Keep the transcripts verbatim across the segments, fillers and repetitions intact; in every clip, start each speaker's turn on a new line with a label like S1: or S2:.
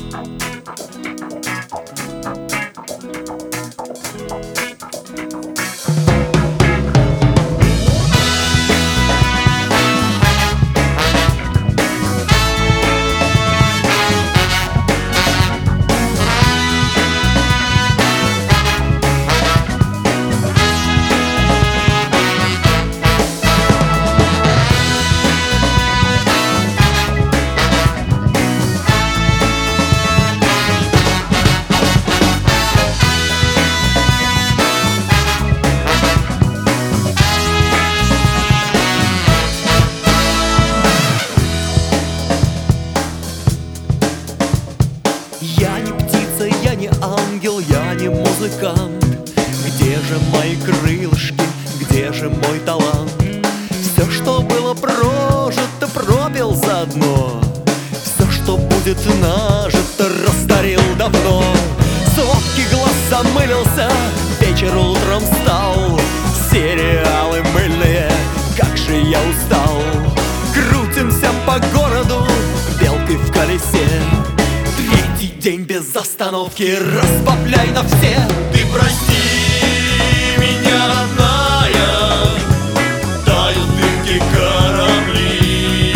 S1: Я не птица, я не ангел, я не музыкант. Где же мои крылышки, где же мой талант? Все, что было прожито, пропил заодно. Все, что будет нажито, растворил давно. Сладкий глаз замылился, вечер утром стал. Сериалы мыльные, как же я устал. Крутимся по городу, белкой в колесе. Третий день без остановки, разбавляй на все.
S2: Ты прости меня, родная, тают дымки корабли.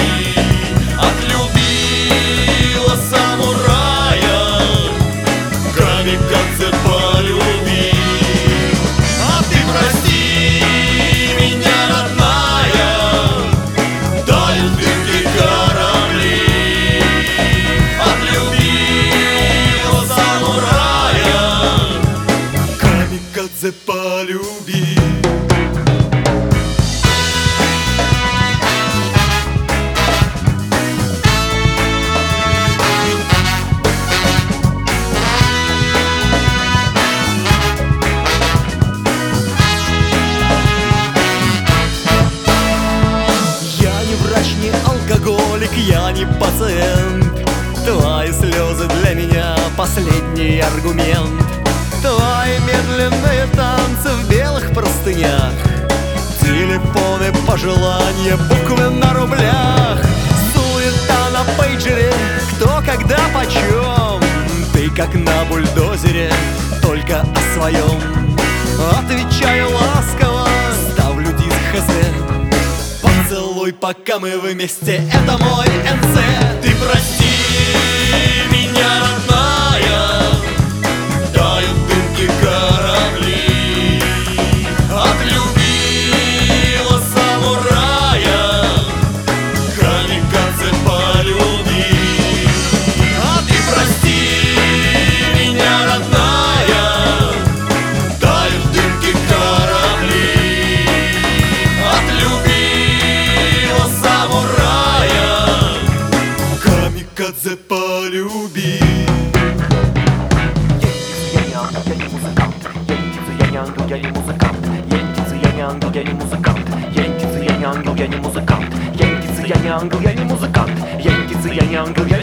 S2: Отлюбила самурая, камикадзе полюби. А ты прости меня, родная, тают дымки корабли. Камикадзе полюби.
S1: Я не врач, не алкоголик, я не пациент. Твои слезы для меня последний аргумент. Твои медленные танцы в белых простынях, телефоны, пожелания, буквы на рублях. Суета на пейджере, кто, когда, почем. Ты как на бульдозере, только о своем. Отвечаю ласково, ставлю диск хз. Поцелуй, пока мы вместе, это мой эн цэ.
S2: Ты прости меня, родная, тают дымки корабли. Отлюбила самурая, камикадзе полюби. А ты прости меня, родная, тают дымки корабли. Отлюбила самурая, камикадзе полюби.
S3: Я не музыкант, я не птица, я не ангел, я не музыкант. Я не птица, я не ангел, я не музыкант. Я не птица, я не ангел, я не музыкант. Я не птица, я не ангел, я не музыкант. Я не птица, я не ангел, я